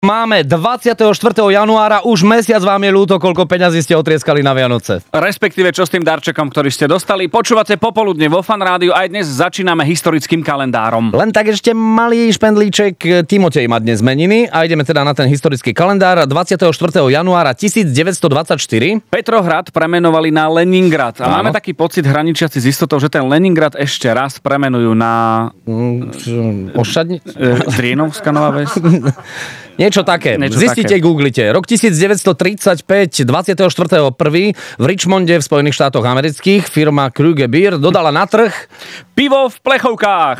Máme 24. januára, už mesiac vám je ľúto, koľko peňazí ste otrieskali na Vianoce. Respektíve, čo s tým darčekom, ktorý ste dostali. Počúvate Popoludne vo Fan Rádiu, aj dnes začíname historickým kalendárom. Len tak ešte malý špendlíček, Timotej má dnes meniny a ideme teda na ten historický kalendár. 24. januára 1924. Petrohrad premenovali na Leningrad. A máme taký pocit hraničiaci s istotou, že ten Leningrad ešte raz premenujú na... Drienovská Nová Ves? Niečo také. Zistite, googlite. Rok 1935, 24.1. v Richmonde v Spojených štátoch amerických firma Krüger Beer dodala na trh pivo v plechovkách.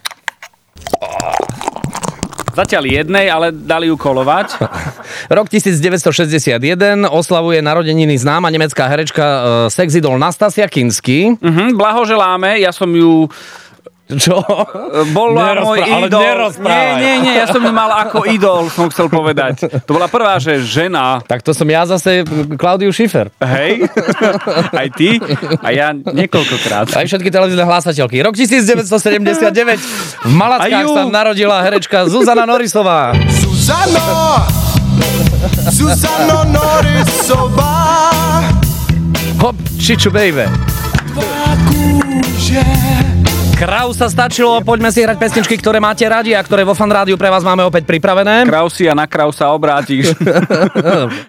Zatiaľ jednej, ale dali ju kolovať. Rok 1961 oslavuje narodeniny známa nemecká herečka sexidol Nastasia Kinski. Blahoželáme, ja som ju... Čo? Bola môj idol. Nie, ja som ju mal ako idol, som chcel povedať. To bola prvá, že žena. Tak to som ja zase Klaudiu Schiffer. Hej? Aj ty? A ja niekoľkokrát. Aj všetky televízne hlásateľky. Rok 1979 v Malackách sa narodila herečka Zuzana Norisová. Zuzano Norisová. Hop, čiču baby. Kraus sa stačilo, poďme si hrať pesničky, ktoré máte radi a ktoré vo Fan Rádiu pre vás máme opäť pripravené. Krausi a na Krausa obrátiš.